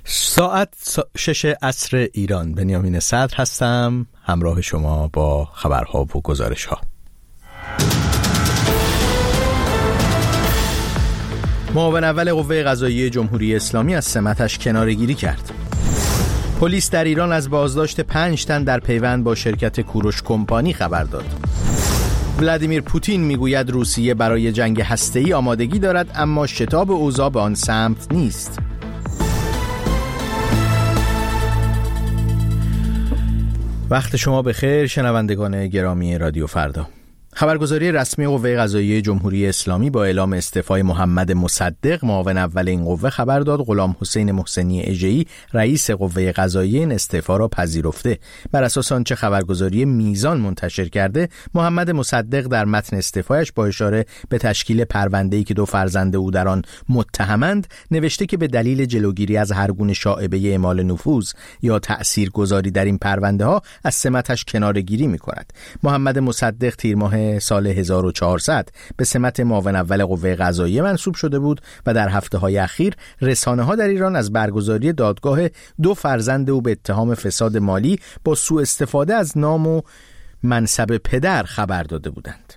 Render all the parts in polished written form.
ساعت 6 عصر ایران. بنیامین صدر هستم، همراه شما با خبرها و گزارش‌ها. معاون اول قوه قضاییه جمهوری اسلامی از سمتش کناره‌گیری کرد. پلیس در ایران از بازداشت 5 تن در پیوند با شرکت کوروش کمپانی خبر داد. ولادیمیر پوتین میگوید روسیه برای جنگ هسته‌ای آمادگی دارد، اما شتاب اوضاع به آن سمت نیست. وقت شما بخیر شنوندگان گرامی رادیو فردا. خبرگزاری رسمی قوه قضاییه جمهوری اسلامی با اعلام استعفای محمد مصدق معاون اول این قوه خبر داد غلام حسین محسنی اژه‌ای رئیس قوه قضاییه این استعفا را پذیرفته. بر اساس آنچه خبرگزاری میزان منتشر کرده، محمد مصدق در متن استعفایش با اشاره به تشکیل پرونده‌ای که 2 فرزند او در آن متهمند نوشته که به دلیل جلوگیری از هر گونه شائبه اعمال نفوذ یا تأثیرگذاری در این پرونده‌ها از سمتش کناره‌گیری می‌کند. محمد مصدق تیر ماه سال 1400 به سمت معاون اول قوه قضاییه منصوب شده بود و در هفته‌های اخیر رسانه‌ها در ایران از برگزاری دادگاه 2 فرزند او به اتهام فساد مالی با سوء استفاده از نام و منصب پدر خبر داده بودند.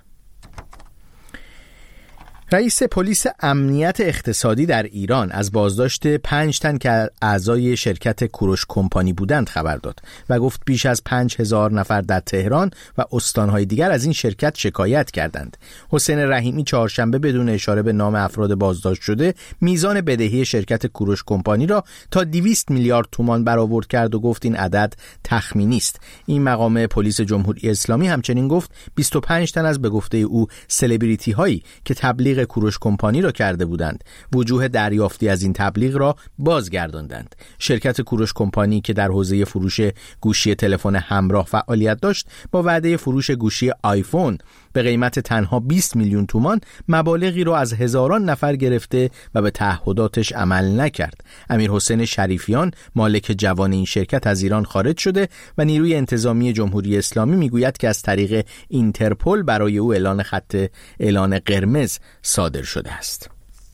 رئیس پلیس امنیت اقتصادی در ایران از بازداشت 5 تن که اعضای شرکت کوروش کمپانی بودند خبر داد و گفت بیش از 5000 نفر در تهران و استانهای دیگر از این شرکت شکایت کردند. حسین رحیمی چهارشنبه بدون اشاره به نام افراد بازداشت شده میزان بدهی شرکت کوروش کمپانی را تا 200 میلیارد تومان برآورد کرد و گفت این عدد تخمینی است. این مقام پلیس جمهوری اسلامی همچنین گفت 25 تن از به گفته او سلبریتی هایی که تبلیغ کوروش کمپانی را کرده بودند وجوه دریافتی از این تبلیغ را بازگرداندند. شرکت کوروش کمپانی که در حوزه فروش گوشی تلفن همراه فعالیت داشت با وعده فروش گوشی آیفون به قیمت تنها 20 میلیون تومان مبالغی را از هزاران نفر گرفته و به تعهداتش عمل نکرد. امیر حسین شریفیان مالک جوان این شرکت از ایران خارج شده و نیروی انتظامی جمهوری اسلامی میگوید که از طریق اینترپل برای او اعلان قرمز صادر شده است.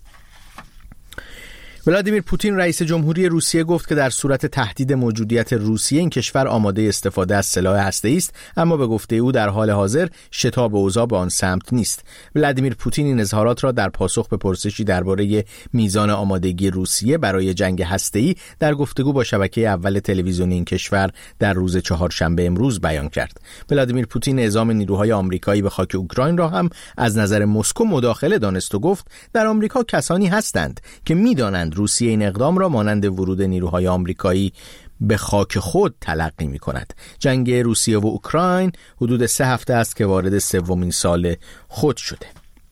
ولادیمیر پوتین رئیس جمهوری روسیه گفت که در صورت تهدید موجودیت روسیه این کشور آماده استفاده از سلاح هسته‌ای است، اما به گفته او در حال حاضر شتاب اوضاع به آن سمت نیست. ولادیمیر پوتین این اظهارات را در پاسخ به پرسشی درباره میزان آمادگی روسیه برای جنگ هسته‌ای در گفتگو با شبکه اول تلویزیونی این کشور در روز چهارشنبه امروز بیان کرد. ولادیمیر پوتین اعزام نیروهای آمریکایی به خاک اوکراین را هم از نظر مسکو مداخله دانست و گفت در آمریکا کسانی هستند که می‌دانند روسیه این اقدام را مانند ورود نیروهای آمریکایی به خاک خود تلقی می کند. جنگ روسیه و اوکراین حدود 3 هفته است که وارد 3مین سال خود شده.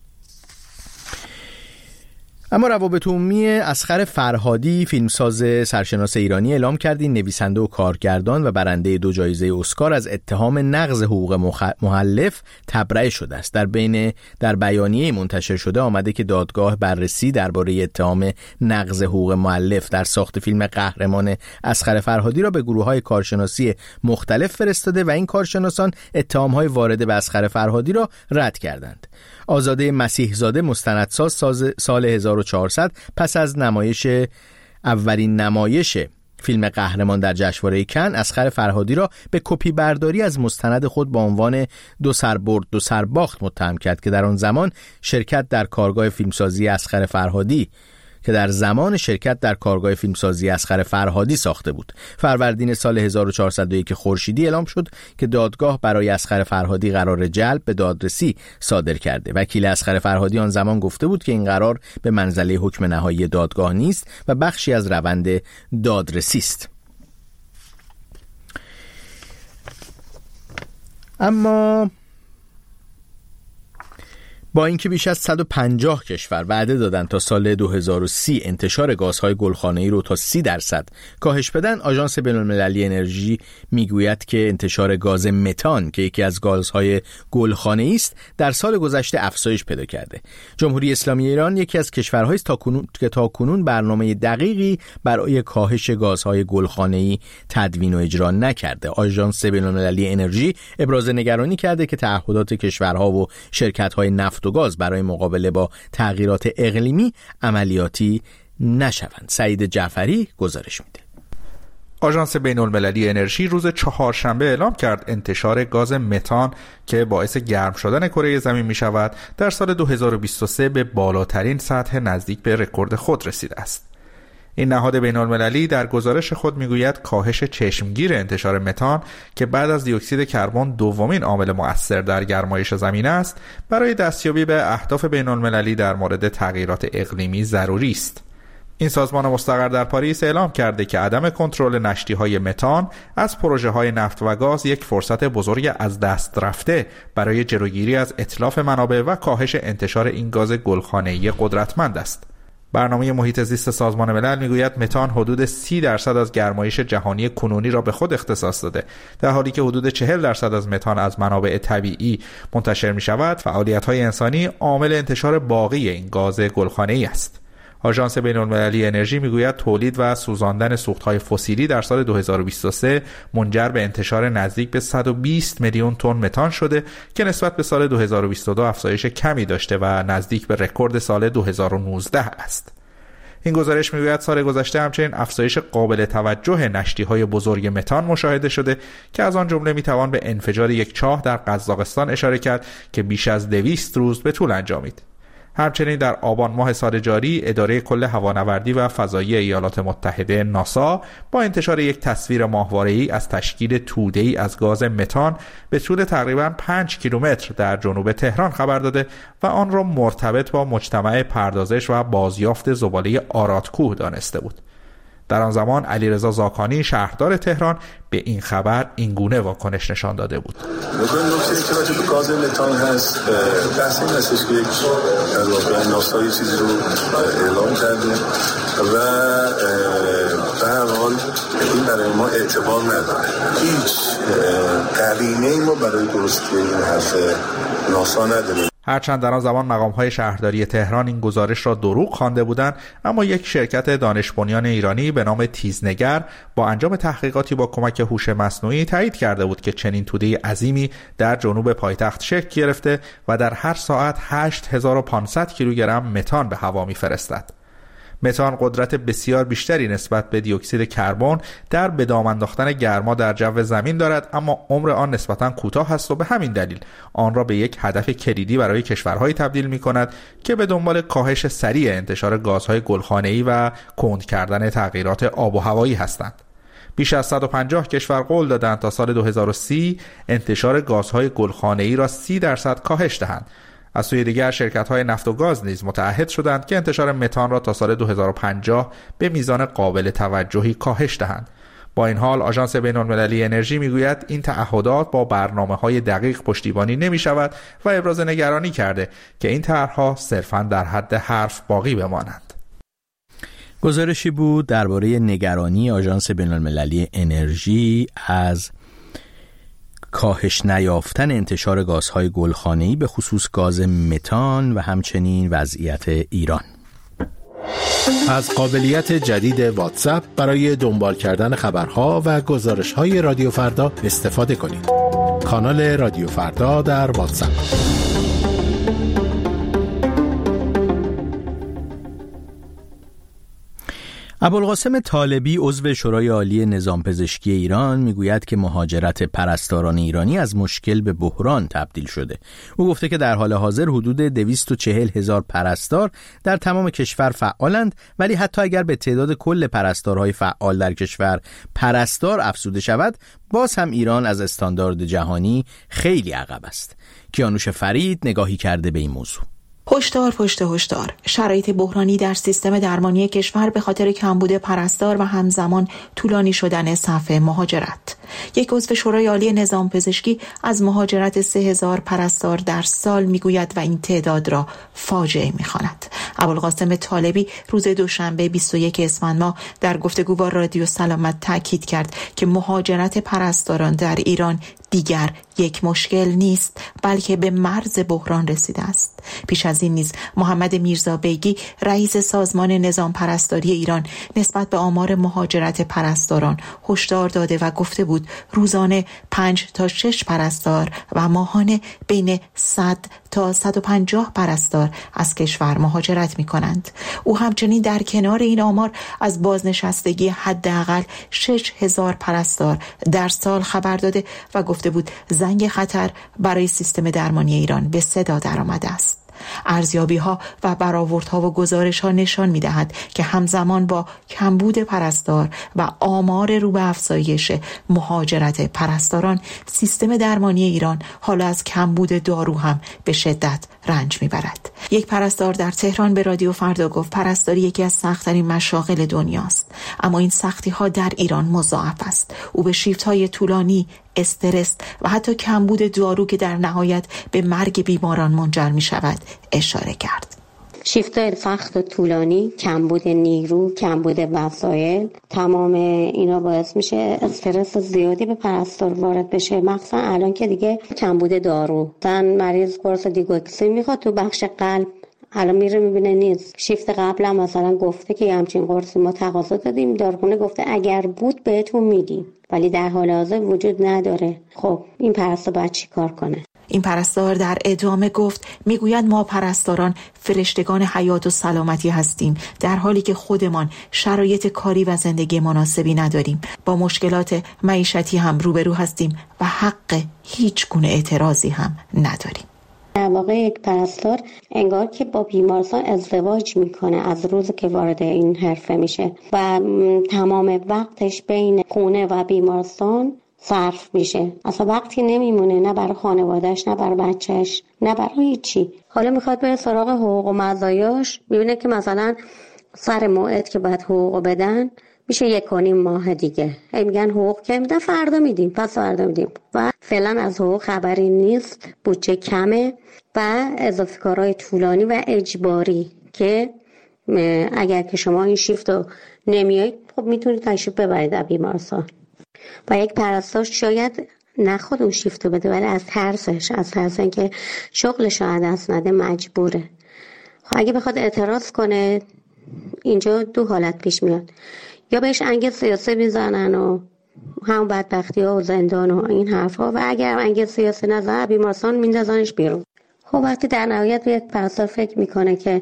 اما روابط عمومی اصغر فرهادی فیلمساز سرشناس ایرانی اعلام کرد این نویسنده و کارگردان و برنده 2 جایزه اسکار از اتهام نقض حقوق مؤلف تبرئه شده است. در بیانیه منتشر شده آمده که دادگاه بررسی درباره اتهام نقض حقوق مؤلف در ساخت فیلم قهرمان اصغر فرهادی را به گروه‌های کارشناسی مختلف فرستاده و این کارشناسان اتهام‌های وارده به اصغر فرهادی را رد کردند. آزاده مسیحزاده مستندساز سال 1400 پس از اولین نمایش فیلم قهرمان در جشنواره کن اصغر فرهادی را به کپی برداری از مستند خود با عنوان 2 سربرد 2 سرباخت متهم کرد که در آن زمان شرکت در کارگاه فیلمسازی اصغر فرهادی ساخته بود. فروردین سال 1401 خورشیدی اعلام شد که دادگاه برای اصغر فرهادی قرار جلب به دادرسی صادر کرده. وکیل اصغر فرهادی آن زمان گفته بود که این قرار به منزله حکم نهایی دادگاه نیست و بخشی از روند دادرسی است. اما با اینکه بیش از 150 کشور وعده دادند تا سال 2030 انتشار گازهای گلخانه‌ای رو تا 30% کاهش بدن، آژانس بین‌المللی انرژی میگوید که انتشار گاز متان که یکی از گازهای گلخانه‌ای است در سال گذشته افزایش پیدا کرده. جمهوری اسلامی ایران یکی از کشورهایی است که تاکنون برنامه دقیقی برای کاهش گازهای گلخانه‌ای تدوین و اجرا نکرده. آژانس بین‌المللی انرژی ابراز نگرانی کرده که تعهدات کشورها و شرکت‌های نفت و گاز برای مقابله با تغییرات اقلیمی عملیاتی نشوند. سعید جعفری گزارش میده. آژانس بین‌المللی انرژی روز چهارشنبه اعلام کرد انتشار گاز متان که باعث گرم شدن کره زمین می شود در سال 2023 به بالاترین سطح نزدیک به رکورد خود رسیده است. این نهاد بین‌المللی در گزارش خود میگوید کاهش چشمگیر انتشار متان که بعد از دی اکسید کربن دومین عامل مؤثر در گرمایش زمین است، برای دستیابی به اهداف بین‌المللی در مورد تغییرات اقلیمی ضروری است. این سازمان مستقر در پاریس اعلام کرده که عدم کنترل نشتی‌های متان از پروژه‌های نفت و گاز یک فرصت بزرگ از دست رفته برای جلوگیری از اتلاف منابع و کاهش انتشار این گاز گلخانه‌ای قدرتمند است. برنامه محیط زیست سازمان ملل میگوید متان حدود 30% از گرمایش جهانی کنونی را به خود اختصاص داده، در حالی که حدود 40% از متان از منابع طبیعی منتشر می شود. فعالیت‌های انسانی عامل انتشار باقی این گاز گلخانه‌ای است. آژانس بین‌المللی انرژی میگوید تولید و سوزاندن سوخت‌های فسیلی در سال 2023 منجر به انتشار نزدیک به 120 میلیون تن متان شده که نسبت به سال 2022 افزایش کمی داشته و نزدیک به رکورد سال 2019 است. این گزارش میگوید سال گذشته همچنین افزایش قابل توجه نشتی‌های بزرگ متان مشاهده شده که از آن جمله میتوان به انفجار یک چاه در قزاقستان اشاره کرد که بیش از 200 روز به طول انجامید. همچنین در آبان ماه سال جاری اداره کل هوانوردی و فضایی ایالات متحده ناسا با انتشار یک تصویر ماهواره‌ای از تشکیل توده‌ای از گاز متان به طول تقریباً 5 کیلومتر در جنوب تهران خبر داده و آن را مرتبط با مجتمع پردازش و بازیافت زباله آرادکوه دانسته بود. در آن زمان علیرضا زاکانی شهردار تهران به این خبر اینگونه واکنش نشان داده بود. نکته که راجع به گاز متان هست، بحث این هستش که یک در واقع ناسا یه چیزی رو اعلام کرده و به هر حال این برای ما اعتبار نداره. هیچ قرینه‌ای ما برای درستی این حرف ناسا نداریم. هرچند در آن زمان مقام‌های شهرداری تهران این گزارش را دروغ خوانده بودند، اما یک شرکت دانش بنیان ایرانی به نام تیزنگر با انجام تحقیقاتی با کمک هوش مصنوعی تایید کرده بود که چنین توده عظیمی در جنوب پایتخت شکل گرفته و در هر ساعت 8500 کیلوگرم متان به هوا می‌فرستد. متان قدرت بسیار بیشتری نسبت به دی اکسید کربن در به دام انداختن گرما در جو زمین دارد، اما عمر آن نسبتاً کوتاه است و به همین دلیل آن را به یک هدف کلیدی برای کشورهایی تبدیل می‌کند که به دنبال کاهش سریع انتشار گازهای گلخانه‌ای و کند کردن تغییرات آب و هوایی هستند. بیش از 150 کشور قول دادند تا سال 2030 انتشار گازهای گلخانه‌ای را 30% کاهش دهند. از سوی دیگر شرکت‌های نفت و گاز نیز متعهد شدند که انتشار متان را تا سال 2050 به میزان قابل توجهی کاهش دهند. با این حال آژانس بین‌المللی انرژی میگوید این تعهدات با برنامه‌های دقیق پشتیبانی نمی‌شود و ابراز نگرانی کرده که این طرح‌ها صرفاً در حد حرف باقی بمانند. گزارشی بود درباره نگرانی آژانس بین‌المللی انرژی از کاهش نیافتن انتشار گازهای گلخانه‌ای به خصوص گاز متان و همچنین وضعیت ایران. از قابلیت جدید واتساپ برای دنبال کردن خبرها و گزارش‌های رادیو فردا استفاده کنید. کانال رادیو فردا در واتساپ. ابوالقاسم طالبی عضو شورای عالی نظام پزشکی ایران میگوید که مهاجرت پرستاران ایرانی از مشکل به بحران تبدیل شده. او گفته که در حال حاضر حدود 240,000 پرستار در تمام کشور فعالند، ولی حتی اگر به تعداد کل پرستارهای فعال در کشور پرستار افزوده شود، باز هم ایران از استاندارد جهانی خیلی عقب است. کیانوش فرید نگاهی کرده به این موضوع. هشدار پشت هشدار. شرایط بحرانی در سیستم درمانی کشور به خاطر کمبود پرستار و همزمان طولانی شدن صف مهاجرت. یک عضو شورای عالی نظام پزشکی از مهاجرت 3,000 پرستار در سال میگوید و این تعداد را فاجعه میخواند. ابوالقاسم طالبی روز دوشنبه 21 اسفند ماه در گفتگو با رادیو سلامت تاکید کرد که مهاجرت پرستاران در ایران دیگر یک مشکل نیست، بلکه به مرز بحران رسیده است. پیش از این نیز محمد میرزا بیگی رئیس سازمان نظام پرستاری ایران نسبت به آمار مهاجرت پرستاران هشدار داده و گفته بود بود روزانه 5 تا 6 پرستار و ماهانه بین 100 تا 150 پرستار از کشور مهاجرت می کنند. او همچنین در کنار این آمار از بازنشستگی حداقل 6,000 پرستار در سال خبر داده و گفته بود زنگ خطر برای سیستم درمانی ایران به صدا درآمده است. ارزیابی‌ها و برآوردها و گزارش‌ها نشان می‌دهد که همزمان با کمبود پرستار و آمار رو به افزایش مهاجرت پرستاران، سیستم درمانی ایران حالا از کمبود دارو هم به شدت رنج می‌برد. یک پرستار در تهران به رادیو فردا گفت پرستاری یکی از سخت‌ترین مشاغل دنیاست، اما این سختی‌ها در ایران مضاعف است. او به شیفت‌های طولانی، استرس و حتی کمبود دارو که در نهایت به مرگ بیماران منجر می شود اشاره کرد. شیفت‌های سخت و طولانی، کمبود نیرو، کمبود وسایل، تمام اینا باعث میشه استرس زیادی به پرستار وارد بشه، مخصوصا الان که دیگه کمبود دارو. مریض قرص دیگوکسین میخواد تو بخش قلب، الان میره میبینه نیست. شیفت قبل هم مثلا گفته که همچین قرصی ما تقاضا دادیم، داروخونه گفته اگر بود بهتون میدیم، ولی در حال حاضر وجود نداره. خب این پرستار باید چی کار کنه؟ این پرستار در ادامه گفت میگویند ما پرستاران فرشتگان حیات و سلامتی هستیم، در حالی که خودمان شرایط کاری و زندگی مناسبی نداریم، با مشکلات معیشتی هم روبرو هستیم و حق هیچ گونه اعتراضی هم نداریم. در واقع یک پرستار انگار که با بیمارستان ازدواج میکنه از روزی که وارد این حرفه میشه و تمام وقتش بین خونه و بیمارستان صرف میشه. اصلا وقتی نمیمونه، نه برای خانوادهش، نه برای بچهش، نه برای هیچی. حالا میخواد بره سراغ حقوق و مزایاش، میبینه که مثلا سر موعد که باید حقوق بدن میشه 1.5 ماه دیگه. میگن حقوق که میدن فردا میدیم، پس فردا میدیم و فعلا از حقوق خبری نیست. بودجه کمه و اضافه کارهای طولانی و اجباری که اگر که شما این شیفت رو نمیایید خب میتونید تشریف ببرید در بیمارستان. و یک پرستار شاید نخواد اون شیفت رو بده، ولی از ترس اینکه شغلش رو دست نده مجبوره. خب اگه بخواد اعتراض کنه، اینجا 2 حالت پیش میاد: یا بهش انگیز سیاسی میزنن و همون بدبختی ها و زندان و این حرفا، و اگر انگیز سیاسی نزنن بیمارستان میندازنش بیرون. خب وقتی در نهایت یک پرستار فکر میکنه که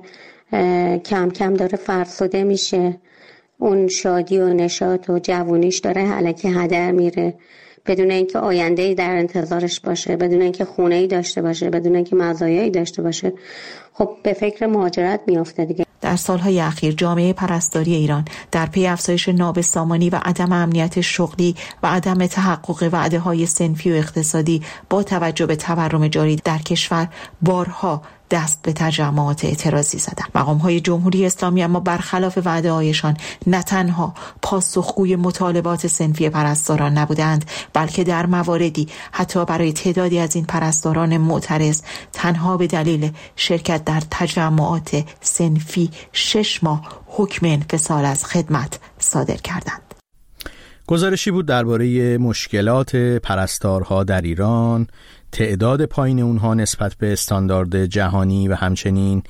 کم کم داره فرسوده میشه، اون شادی و نشاط و جوونیش داره الکی هدر میره، بدون اینکه آینده‌ای در انتظارش باشه، بدون اینکه خونه‌ای داشته باشه، بدون اینکه مزایایی داشته باشه، خب به فکر مهاجرت میافته دیگه. در سالهای اخیر جامعه پرستاری ایران در پی افزایش نابسامانی و عدم امنیت شغلی و عدم تحقق وعده‌های صنفی و اقتصادی با توجه به تورم جاری در کشور بارها دست به تجمعات اعتراضی زدند. مقام‌های جمهوری اسلامی اما برخلاف وعده‌هایشان نه تنها پاسخگوی مطالبات صنفی پرستاران نبودند، بلکه در مواردی حتی برای تعدادی از این پرستاران معترض تنها به دلیل شرکت در تجمعات صنفی 6 ماه حکم انفصال از خدمت صادر کردند. گزارشی بود درباره مشکلات پرستارها در ایران، تعداد پایین اونها نسبت به استاندارد جهانی و همچنین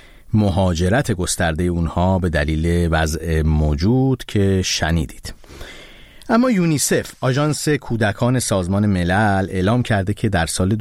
مهاجرت گسترده اونها به دلیل وضع موجود که شنیدید. اما یونیسف، آژانس کودکان سازمان ملل، اعلام کرده که در سال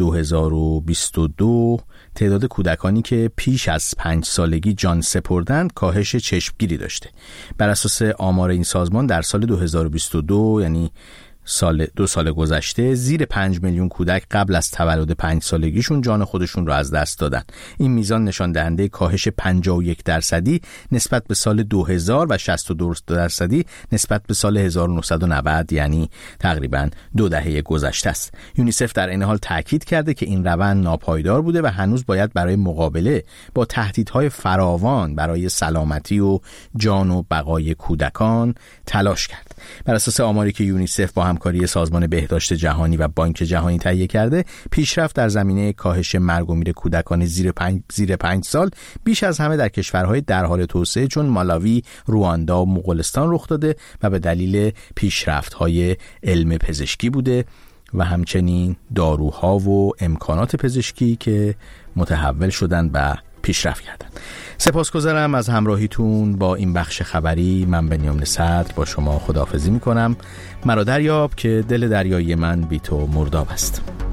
2022 تعداد کودکانی که پیش از 5 سالگی جان سپردند کاهش چشمگیری داشته. بر اساس آمار این سازمان در سال 2022 یعنی 2 سال گذشته زیر 5 میلیون کودک قبل از تولد 5 سالگیشون جان خودشون رو از دست دادن. این میزان نشان دهنده کاهش 51% نسبت به سال 2000 و 62% نسبت به سال 1990، یعنی تقریباً 2 دهه گذشته است. یونیسف در این حال تاکید کرده که این روند ناپایدار بوده و هنوز باید برای مقابله با تهدیدهای فراوان برای سلامتی و جان و بقای کودکان تلاش کرد. بر اساس آماری که یونیسف با همکاری سازمان بهداشت جهانی و بانک جهانی تهیه کرده، پیشرفت در زمینه کاهش مرگ و میر کودکان زیر 5 سال بیش از همه در کشورهای در حال توسعه چون مالاوی، رواندا و مغولستان رخ داده و به دلیل پیشرفت‌های علم پزشکی بوده و همچنین داروها و امکانات پزشکی که متحول شدند به پیشرفت کردند. سپاسگزارم از همراهیتون با این بخش خبری. من بنیامین صدر با شما خداحافظی میکنم. مرا دریاب که دل دریایی من بی تو مرداب است.